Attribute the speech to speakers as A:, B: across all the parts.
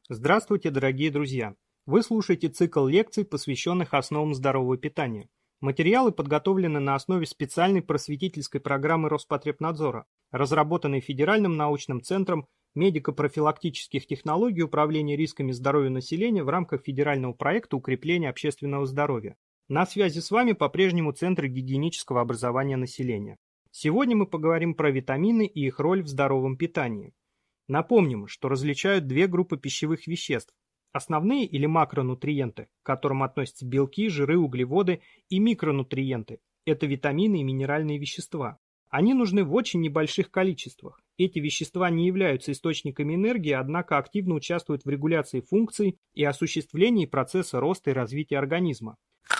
A: Здравствуйте, дорогие друзья! Вы слушаете цикл лекций, посвященных основам здорового питания. Материалы подготовлены на основе специальной просветительской программы Роспотребнадзора, разработанной Федеральным научным центром медико-профилактических технологий управления рисками здоровья населения в рамках федерального проекта укрепления общественного здоровья. На связи с вами по-прежнему Центр гигиенического образования населения. Сегодня мы поговорим про витамины и их роль в здоровом питании. Напомним, что различают две группы пищевых веществ. Основные или макронутриенты, к которым относятся белки, жиры, углеводы, и микронутриенты – это витамины и минеральные вещества. Они нужны в очень небольших количествах. Эти вещества не являются источниками энергии, однако активно участвуют в регуляции функций и осуществлении процесса роста и развития организма.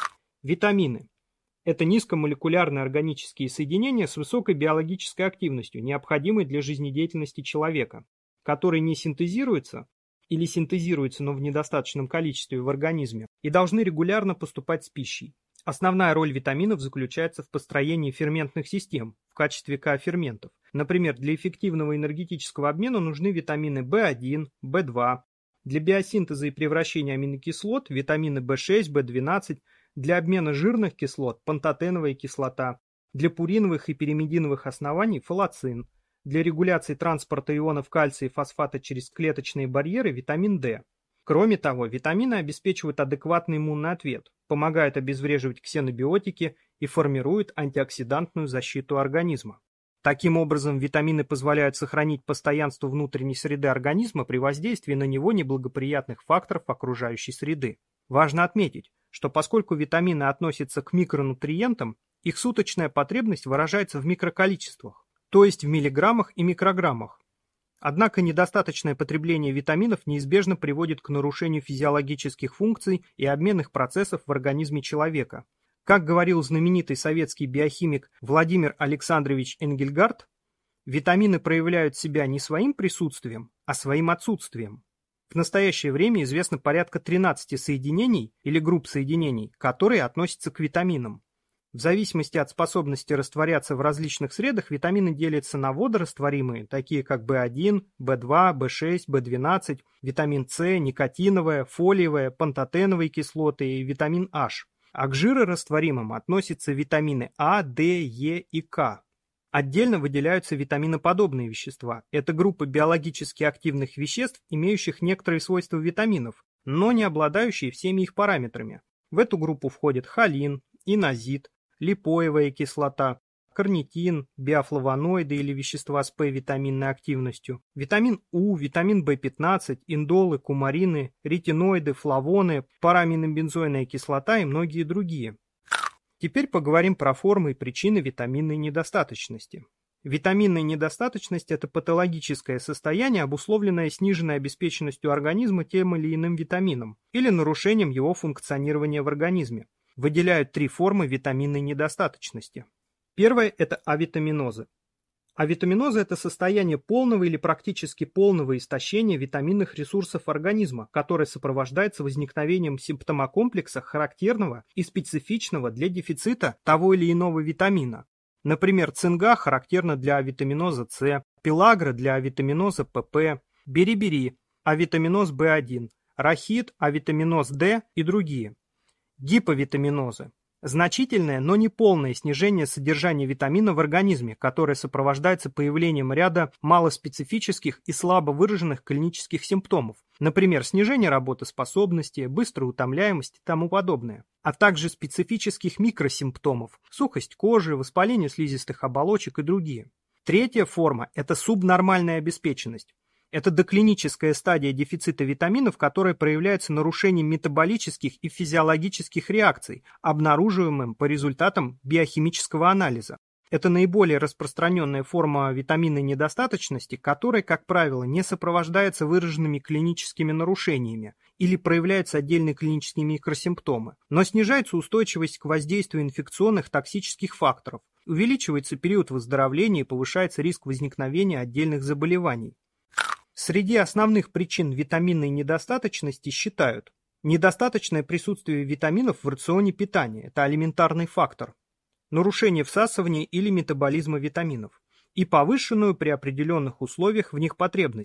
A: Витамины – это низкомолекулярные органические соединения с высокой биологической активностью, необходимой для жизнедеятельности человека, которые не синтезируются или синтезируются, но в недостаточном количестве в организме, и должны регулярно поступать с пищей. Основная роль витаминов заключается в построении ферментных систем в качестве коферментов. Например, для эффективного энергетического обмена нужны витамины В1, В2, для биосинтеза и превращения аминокислот – витамины В6, В12, для обмена жирных кислот – пантотеновая кислота, для пуриновых и пиримидиновых оснований – фолацин, для регуляции транспорта ионов кальция и фосфата через клеточные барьеры – витамин D. Кроме того, витамины обеспечивают адекватный иммунный ответ, помогают обезвреживать ксенобиотики и формируют антиоксидантную защиту организма. Таким образом, витамины позволяют сохранить постоянство внутренней среды организма при воздействии на него неблагоприятных факторов окружающей среды. Важно отметить, что поскольку витамины относятся к микронутриентам, их суточная потребность выражается в микроколичествах, то есть в миллиграммах и микрограммах. Однако недостаточное потребление витаминов неизбежно приводит к нарушению физиологических функций и обменных процессов в организме человека. Как говорил знаменитый советский биохимик Владимир Александрович Энгельгард, витамины проявляют себя не своим присутствием, а своим отсутствием. В настоящее время известно порядка 13 соединений или групп соединений, которые относятся к витаминам. В зависимости от способности растворяться в различных средах, витамины делятся на водорастворимые, такие как В1, В2, В6, В12, витамин С, никотиновая, фолиевая, пантотеновые кислоты и витамин H. А к жирорастворимым относятся витамины А, Д, Е и К. Отдельно выделяются витаминоподобные вещества. Это группы биологически активных веществ, имеющих некоторые свойства витаминов, но не обладающие всеми их параметрами. В эту группу входят холин, инозит, липоевая кислота, карнитин, биофлавоноиды или вещества с П-витаминной активностью, витамин У, витамин В15, индолы, кумарины, ретиноиды, флавоны, параминобензойная кислота и многие другие. Теперь поговорим про формы и причины витаминной недостаточности. Витаминная недостаточность – это патологическое состояние, обусловленное сниженной обеспеченностью организма тем или иным витамином или нарушением его функционирования в организме. Выделяют три формы витаминной недостаточности. Первая – это авитаминозы. Авитаминозы – это состояние полного или практически полного истощения витаминных ресурсов организма, которое сопровождается возникновением симптомокомплекса, характерного и специфичного для дефицита того или иного витамина. Например, цинга характерна для авитаминоза С, пелагра для авитаминоза ПП, берибери – авитаминоз В1, рахит – авитаминоз Д и другие. Гиповитаминозы – значительное, но не полное снижение содержания витамина в организме, которое сопровождается появлением ряда малоспецифических и слабо выраженных клинических симптомов, например, снижение работоспособности, быстрая утомляемость и тому подобное, а также специфических микросимптомов – сухость кожи, воспаление слизистых оболочек и другие. Третья форма – это субнормальная обеспеченность. Это доклиническая стадия дефицита витаминов, которая проявляется нарушением метаболических и физиологических реакций, обнаруживаемым по результатам биохимического анализа. Это наиболее распространенная форма витаминной недостаточности, которая, как правило, не сопровождается выраженными клиническими нарушениями или проявляются отдельные клинические микросимптомы, но снижается устойчивость к воздействию инфекционных токсических факторов, увеличивается период выздоровления и повышается риск возникновения отдельных заболеваний. Среди основных причин витаминной недостаточности считают недостаточное присутствие витаминов в рационе питания – это алиментарный фактор, нарушение всасывания или метаболизма витаминов и повышенную при определенных условиях в них потребность,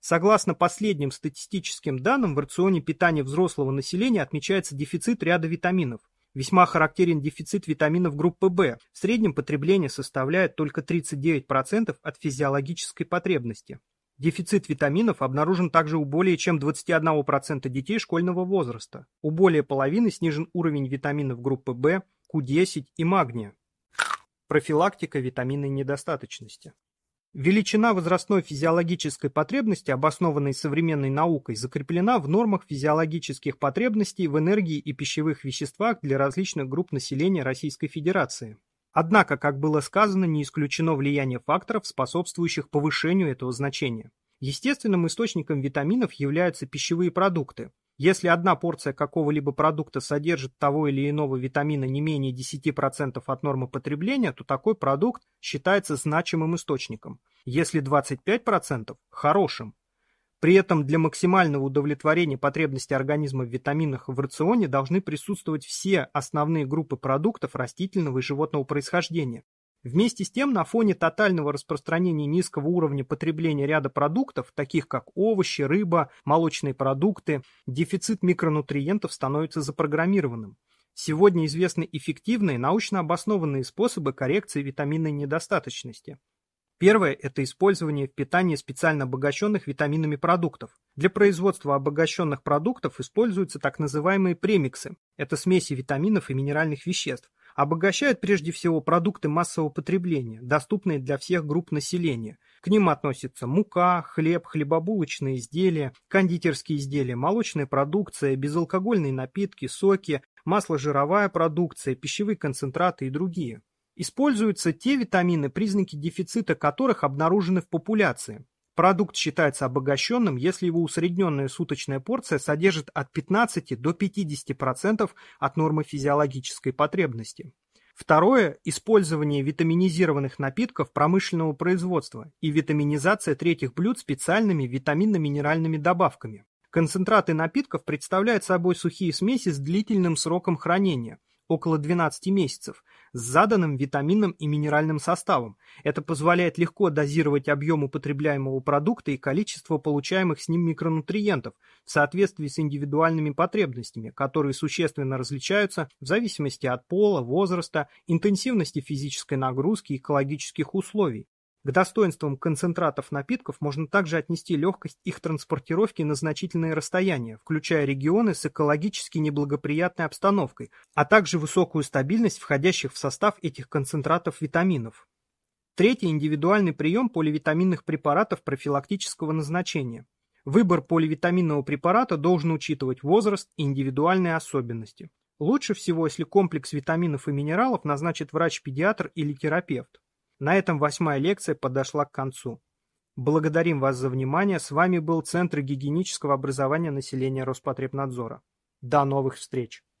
A: Согласно последним статистическим данным, в рационе питания взрослого населения отмечается дефицит ряда витаминов. Весьма характерен дефицит витаминов группы В. В среднем потребление составляет только 39% от физиологической потребности. Дефицит витаминов обнаружен также у более чем 21% детей школьного возраста. У более половины снижен уровень витаминов группы В, Q10 и магния. Профилактика витаминной недостаточности. Величина возрастной физиологической потребности, обоснованной современной наукой, закреплена в нормах физиологических потребностей в энергии и пищевых веществах для различных групп населения Российской Федерации. Однако, как было сказано, не исключено влияние факторов, способствующих повышению этого значения. Естественным источником витаминов являются пищевые продукты. Если одна порция какого-либо продукта содержит того или иного витамина не менее 10% от нормы потребления, то такой продукт считается значимым источником. Если 25% – хорошим. При этом для максимального удовлетворения потребностей организма в витаминах в рационе должны присутствовать все основные группы продуктов растительного и животного происхождения. Вместе с тем, на фоне тотального распространения низкого уровня потребления ряда продуктов, таких как овощи, рыба, молочные продукты, дефицит микронутриентов становится запрограммированным. Сегодня известны эффективные, научно обоснованные способы коррекции витаминной недостаточности. Первое – это использование в питании специально обогащенных витаминами продуктов. Для производства обогащенных продуктов используются так называемые премиксы. Это смеси витаминов и минеральных веществ. Обогащают прежде всего продукты массового потребления, доступные для всех групп населения. К ним относятся мука, хлеб, хлебобулочные изделия, кондитерские изделия, молочная продукция, безалкогольные напитки, соки, масло-жировая продукция, пищевые концентраты и другие. Используются те витамины, признаки дефицита которых обнаружены в популяции. Продукт считается обогащенным, если его усредненная суточная порция содержит от 15 до 50% от нормы физиологической потребности. Второе – использование витаминизированных напитков промышленного производства и витаминизация третьих блюд специальными витаминно-минеральными добавками. Концентраты напитков представляют собой сухие смеси с длительным сроком хранения – около 12 месяцев, с заданным витаминным и минеральным составом. Это позволяет легко дозировать объем употребляемого продукта и количество получаемых с ним микронутриентов в соответствии с индивидуальными потребностями, которые существенно различаются в зависимости от пола, возраста, интенсивности физической нагрузки и экологических условий. К достоинствам концентратов напитков можно также отнести легкость их транспортировки на значительные расстояния, включая регионы с экологически неблагоприятной обстановкой, а также высокую стабильность входящих в состав этих концентратов витаминов. Третий – индивидуальный прием поливитаминных препаратов профилактического назначения. Выбор поливитаминного препарата должен учитывать возраст и индивидуальные особенности. Лучше всего, если комплекс витаминов и минералов назначит врач-педиатр или терапевт. На этом 8-я лекция подошла к концу. Благодарим вас за внимание. С вами был Центр гигиенического образования населения Роспотребнадзора. До новых встреч!